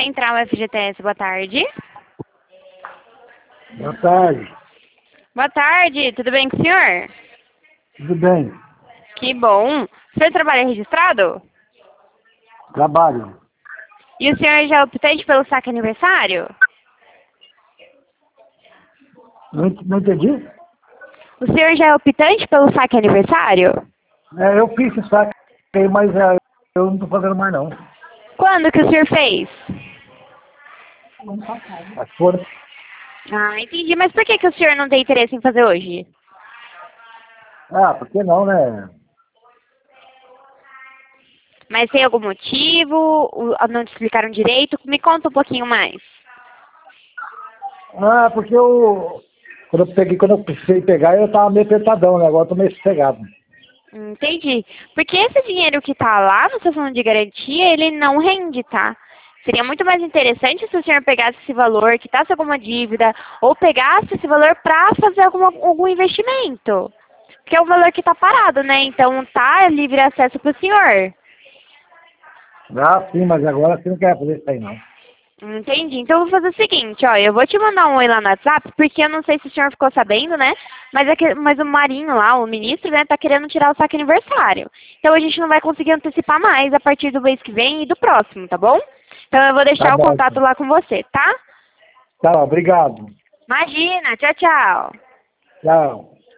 Central FGTS, boa tarde. Boa tarde. Boa tarde, tudo bem com o senhor? Tudo bem? Que bom. O senhor trabalha registrado? Trabalho. E o senhor já é optante pelo saque aniversário? Não entendi? O senhor já é optante pelo saque aniversário? Eu fiz esse saque aí, mas eu não estou fazendo mais não. Quando que o senhor fez? Mas foram. Ah, entendi. Mas por que que o senhor não tem interesse em fazer hoje? Por que não, né? Mas tem algum motivo? Não te explicaram direito? Me conta um pouquinho mais. Porque quando eu precisei pegar, eu tava meio apertadão, né? Agora eu tô meio sossegado. Entendi. Porque esse dinheiro que tá lá no seu fundo de garantia, ele não rende, tá? Seria muito mais interessante se o senhor pegasse esse valor, quitasse alguma dívida, ou pegasse esse valor para fazer algum investimento. Porque é um valor que tá parado, né? Então tá livre acesso pro senhor. Sim, mas agora você não quer fazer isso aí, não. Entendi. Então eu vou fazer o seguinte, ó, eu vou te mandar um oi lá no WhatsApp, porque eu não sei se o senhor ficou sabendo, né? Mas o Marinho lá, o ministro, né, tá querendo tirar o saque aniversário. Então a gente não vai conseguir antecipar mais a partir do mês que vem e do próximo, tá bom? Então eu vou Tá deixar o bom, contato então. lá com você, tá? Tá, obrigado. Imagina, tchau, tchau. Tchau.